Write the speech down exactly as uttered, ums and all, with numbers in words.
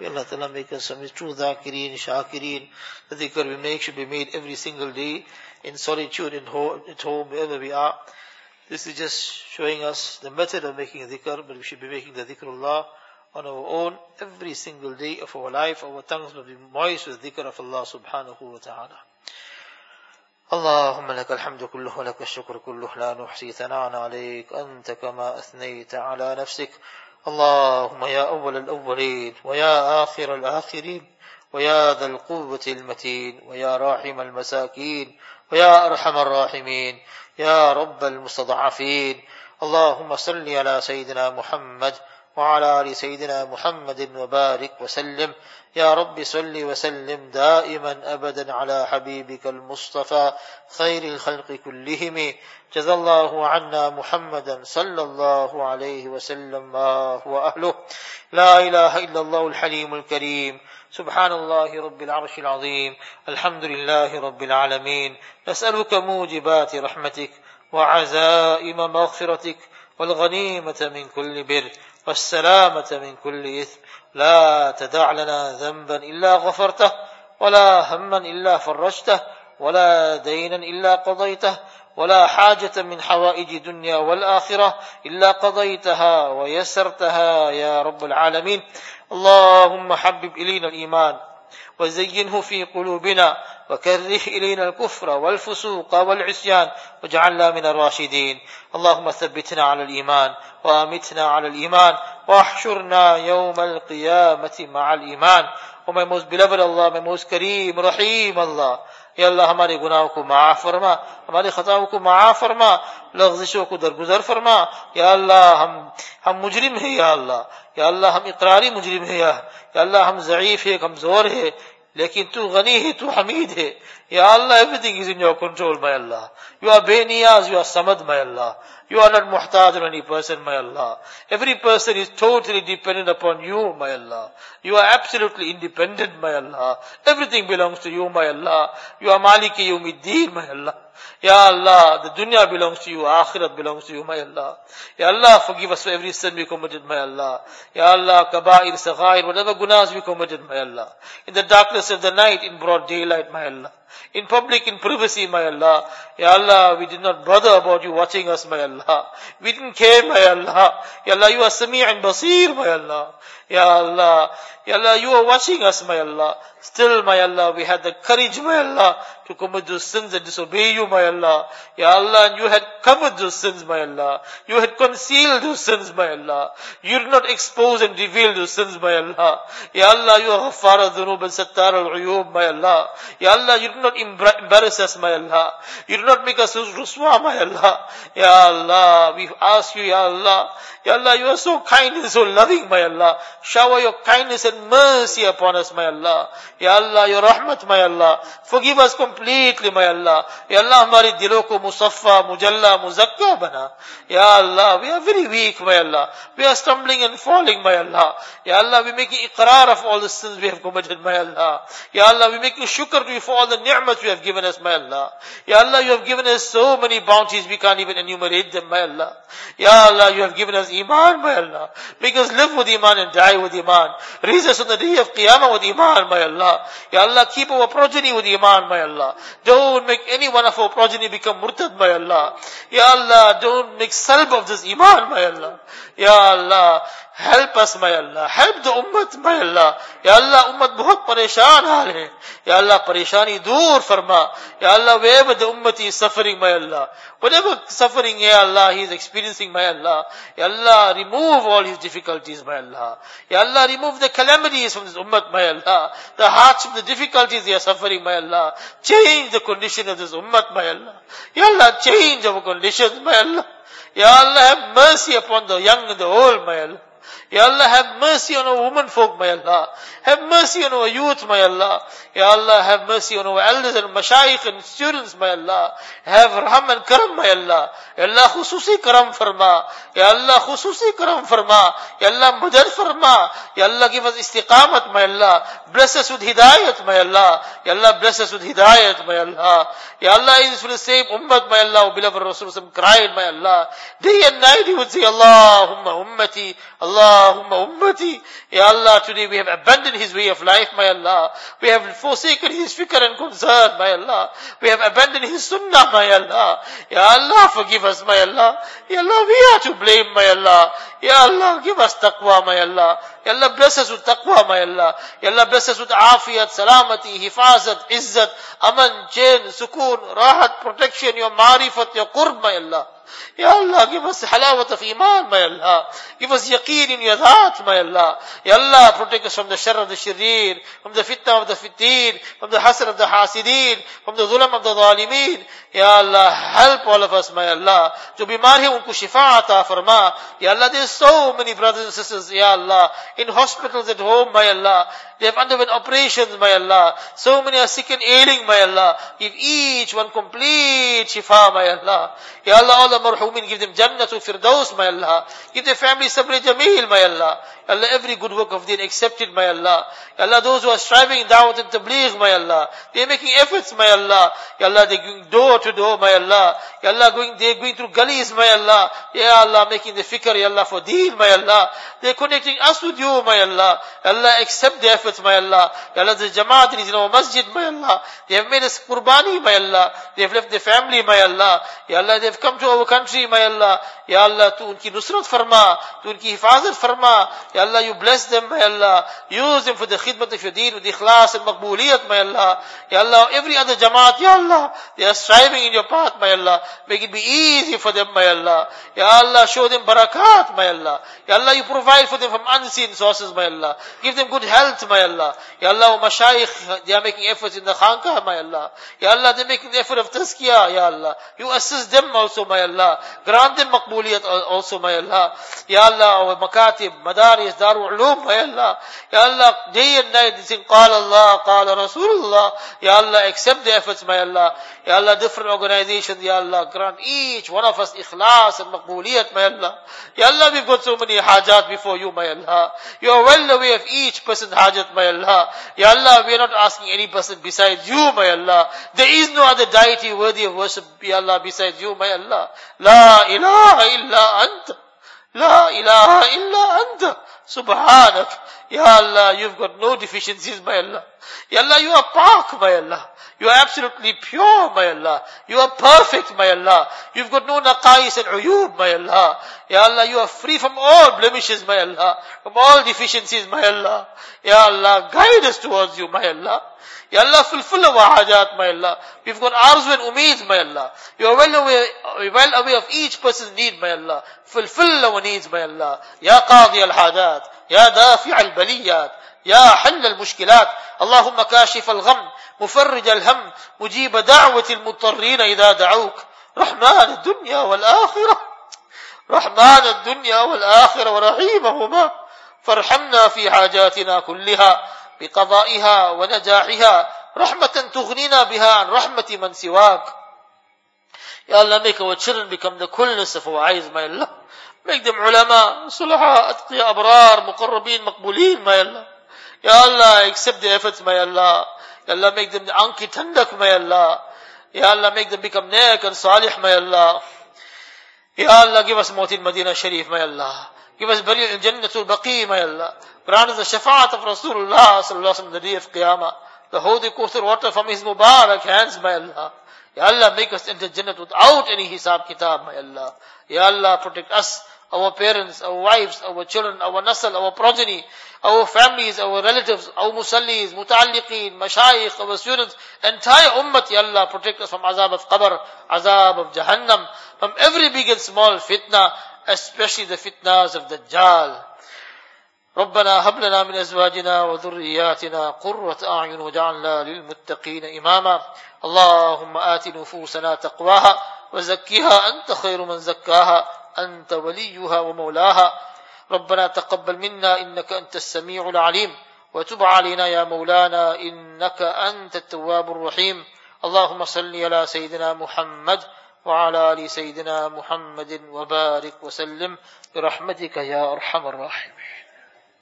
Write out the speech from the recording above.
May Allah Ta'ala make us some true dhakireen, shakireen. The dhikr we make should be made every single day in solitude, in home, at home, wherever we are. This is just showing us the method of making a dhikr, but we should be making the dhikrullah on our own every single day of our life. Our tongues will be moist with dhikr of Allah subhanahu wa ta'ala. اللهم لك الحمد كله ولك الشكر كله لا نحصي ثناء عليك أنت كما أثنيت على نفسك. اللهم يا أول الأولين ويا آخر الآخرين ويا ذا القوة المتين ويا راحم المساكين ويا أرحم الراحمين يا رب المستضعفين. اللهم صل على سيدنا محمد وعلى آل سيدنا محمد وبارك وسلم. يا رب صل وسلم دائما أبدا على حبيبك المصطفى خير الخلق كلهم. جزا الله عنا محمدا صلى الله عليه وسلم ما هو أهله. لا إله إلا الله الحليم الكريم. سبحان الله رب العرش العظيم. الحمد لله رب العالمين. نسألك موجبات رحمتك وعزائم مغفرتك والغنيمة من كل بر والسلامة من كل إثم. لا تدع لنا ذنبا إلا غفرته ولا هما إلا فرجته ولا دينا إلا قضيته ولا حاجة من حوائج الدنيا والآخرة إلا قضيتها ويسرتها يا رب العالمين. اللهم حبب إلينا الإيمان وزينه في قلوبنا وكره إلينا الكفر والفسوق والعصيان واجعلنا من الراشدين. اللهم ثبتنا على الإيمان وأمتنا على الإيمان واحشرنا يوم القيامة مع الإيمان. O my most beloved Allah, my most Kareem, Rahim Allah, Ya Allah हमारे गुनाहों को माफ फरमा, हमारी खताओं को माफ फरमा, लग़ज़िशों को दरगुजर फरमा. या अल्लाह हम हम मुजरिम है, या अल्लाह या अल्लाह हम इकरारी मुजरिम है, या या अल्लाह हम ज़ईफ़ है, कमज़ोर है, लेकिन तू गनी है, तू हमीद है. Ya Allah, everything is in your control, my Allah. You are Beniyaz, you are Samad, my Allah. You are not muhtaj on any person, my Allah. Every person is totally dependent upon you, my Allah. You are absolutely independent, my Allah. Everything belongs to you, my Allah. You are Maliki Yawmiddin, my Allah. Ya Allah, the dunya belongs to you, akhirat belongs to you, my Allah. Ya Allah, forgive us for every sin we committed, my Allah. Ya Allah, kaba'ir, saghair, whatever gunas we committed, my Allah. In the darkness of the night, in broad daylight, my Allah. In public, in privacy, my Allah. Ya Allah, we did not bother about you watching us, my Allah. We didn't care, my Allah. Ya Allah, you are Sami' and Basir, my Allah. Ya Allah, Ya Allah, you are watching us, my Allah. Still, my Allah, we had the courage, my Allah, to commit those sins and disobey you, my Allah. Ya Allah, and you had covered those sins, my Allah. You had concealed those sins, my Allah. You did not expose and reveal those sins, my Allah. Ya Allah, you are Ghaffar al-Dhunub and Sattar al-Uyub, my Allah. Ya Allah, you did not embarrass us, my Allah. You did not make us ruswa, my Allah. Ya Allah, we ask you, Ya Allah. Ya Allah, you are so kind and so loving, my Allah. Shower your kindness and mercy upon us, my Allah. Ya Allah, your rahmat, my Allah. Forgive us completely, my Allah. Ya Allah, हमारे दिलों को मुसफ़ा, मुजल्ला, मुज़क्का बना. Ya Allah, we are very weak, my Allah. We are stumbling and falling, my Allah. Ya Allah, we make iqrar of all the sins we have committed, my Allah. Ya Allah, we make shukr to you for all the ni'mat you have given us, my Allah. Ya Allah, you have given us so many bounties, we can't even enumerate them, my Allah. Ya Allah, you have given us iman, my Allah. Make us live with iman and die with iman. Raise us on the day of Qiyamah with iman, my Allah. Ya Allah, keep our progeny with iman, my Allah. Don't make any one of our progeny become murtad, my Allah. Ya Allah, don't make salb of this iman, my Allah. Ya Allah, help us, my Allah. Help the ummat, my Allah. Ya Allah, ummat बहुत परेशान हाल है. Ya Allah, परेशानी दूर फरमा. Ya Allah, wherever the ummah is suffering, my Allah. Whatever suffering, Ya Allah, he is experiencing, my Allah. Ya Allah, remove all his difficulties, my Allah. Ya Allah, remove the calamities from this ummah, my Allah. The hardship, the difficulties they are suffering, my Allah. Change the condition of this ummah, my Allah. Ya Allah, change our conditions, my Allah. Ya Allah, have mercy upon the young and the old, my Allah. Ya Allah, have mercy on our women folk, my Allah. Have mercy on our youth, my Allah. Ya Allah, have mercy on our elders and mashayikh and students, my Allah. Have raham and karam, my Allah. Ya Allah, khususi karam farma. Ya Allah, khususi karam farma. Ya Allah, madad farma. Ya Allah, give us istiqamat, my Allah. Bless us with hidayat, my Allah. Ya Allah, bless us with hidayat, my Allah. Ya Allah, it is for the same ummah, my Allah. Beloved Rasulullah cried, my Allah. Day and night he would say, Allahumma ummati, Allah. Allahumma ummati. Ya Allah, today we have abandoned his way of life, my Allah. We have forsaken his fikr and concern, my Allah. We have abandoned his sunnah, my Allah. Ya Allah, forgive us, my Allah. Ya Allah, we are to blame, my Allah. Ya Allah, give us taqwa, my Allah. Ya Allah, bless us with taqwa, my Allah. Ya Allah, bless us with afiyat, salamati, hifazat, izzat, aman, chain, sukoon, rahat, protection, your marifat, your qurb, my Allah. Ya Allah, give us halawat of iman, my Allah. Give us yaqeen in your dhat, my Allah. Ya Allah, protect us from the shar of the sharir, from the fitna of the fitin, from the hasad of the hasidin, from the dhulam of the zalimin. Ya Allah, help all of us, my Allah. Jo bimar hai, unko shifa ata farma. Ya Allah, there's so many brothers and sisters, Ya Allah, in hospitals at home, my Allah. They have undergone operations, my Allah. So many are sick and ailing, my Allah. Give each one complete shifa, my Allah. Ya Allah, all the marhumin, give them jannatul firdaus, my Allah. Give their family sabr jameel, my Allah. Ya Allah, every good work of deen accepted, my Allah. Ya Allah, those who are striving in da'wat and tabligh, my Allah. They are making efforts, my Allah. Ya Allah, they are going door to door, my Allah. Ya Allah, going, they are going through gullies, my Allah. Ya Allah, making the fikr, Ya Allah, for deen, my Allah. They are connecting us with you, my Allah. Ya Allah, accept the efforts, my Allah. Ya Allah, the Jamaat is in our masjid, my Allah. They have made us qurbani, my Allah. They have left their family, my Allah. Ya Allah, they have come to our country, my Allah. Ya Allah, tu unki nusrat farma, tu unki hifazat farma. Ya Allah, you bless them, my Allah. Use them for the khidmat of your deen with ikhlas and maqbooliyat, my Allah. Ya Allah, every other Jamaat, Ya Allah, they are striving in your path, my Allah. Make it be easy for them, my Allah. Ya Allah, show them barakat, my Allah. Ya Allah, you provide for them from unseen sources, my Allah. Give them good health, my Allah. Ya Allah, mashayikh, they are making efforts in the khanqah, my Allah. Ya Allah, they are making the effort of tazkiyah, Ya Allah. You assist them also, my Allah. Grant them maqbooliyat also, my Allah. Ya Allah, our makatib, madaris, darul ulum, my Allah. Ya Allah, day and night they sing, Qala Allah, Qala Rasulullah. Ya Allah, accept the efforts, my Allah. Ya Allah, different organizations, Ya Allah, grant each one of us ikhlas and maqbooliyat, my Allah. Ya Allah, we've got so many hajat before you, my Allah. You are well aware of each person's hajat, my Allah. Ya Allah, we are not asking any person besides you, my Allah. There is no other deity worthy of worship, Ya Allah, besides you, my Allah. La ilaha illa anta. La ilaha illa anta. Subhanak. Ya Allah, you've got no deficiencies, my Allah. Ya Allah, you are pak, my Allah. You are absolutely pure, my Allah. You are perfect, my Allah. You've got no naqais and uyub, my Allah. Ya Allah, you are free from all blemishes, my Allah. From all deficiencies, my Allah. Ya Allah, guide us towards you, my Allah. Ya Allah, fulfill our hajat, my Allah. We've got arzu and umeed, my Allah. You are well aware, well aware of each person's need, my Allah. Fulfill our needs, my Allah. Ya qadi al-hadat. Ya dafi' al-baliyat. يا حل المشكلات اللهم كاشف الغم مفرج الهم مجيب دعوة المضطرين إذا دعوك رحمن الدنيا والآخرة رحمن الدنيا والآخرة ورحيمهما فارحمنا في حاجاتنا كلها بقضائها ونجاحها رحمة تغنينا بها عن رحمة من سواك. Ya Allah, make our children become the coolness of our eyes, my Allah. Make them ulama, sulaha, atqiya, abrar, muqarrabin, maqbulin, my Allah. Ya Allah, accept the efforts, my Allah. Ya Allah, make them the anki tandak, my Allah. Ya Allah, make them become neck and salih, my Allah. Ya Allah, give us mawt in Madinah Sharif, my Allah. Give us burial in Jannatul Baqi, my Allah. Grant us the shafaat of Rasulullah sallallahu alaihi wasallam the day of Qiyamah. The holy Kauthar water from his Mubarak hands, my Allah. Ya Allah, make us enter Jannat without any hisab kitab, my Allah. Ya Allah, protect us, our parents, our wives, our children, our nasal, our progeny, our families, our relatives, our musallis, muta'alliqeen, mashayikh, our students, entire ummat, Ya Allah, protect us from azab of qabr, azab of jahannam, from every big and small fitna, especially the fitnas of Dajjal. ربنا هب لنا من أزواجنا وذرياتنا قرة أعين واجعلنا للمتقين إماما اللهم آت نفوسنا تقواها وزكها أنت خير من زكاها أنت وليها ومولاها ربنا تقبل منا إنك أنت السميع العليم وتب علينا يا مولانا إنك أنت التواب الرحيم اللهم صل على سيدنا محمد وعلى آل سيدنا محمد وبارك وسلم برحمتك يا أرحم الراحمين.